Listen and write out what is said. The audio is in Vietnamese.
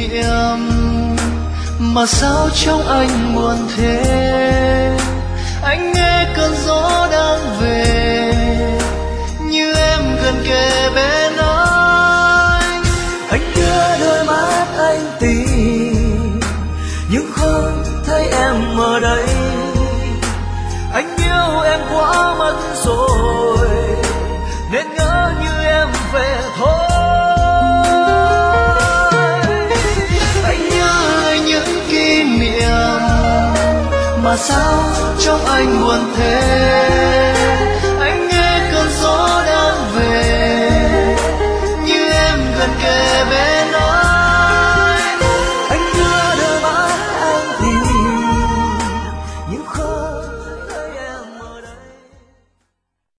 niệm mà sao trong anh buồn thế. Anh nghe cơn gió đang về như em gần kề bên anh. Anh đưa đôi mắt anh tìm nhưng không thấy em ở đây. Anh yêu em quá mất rồi nên ngỡ như em về thôi. Anh nhớ những kỷ niệm mà sao trong anh buồn thế.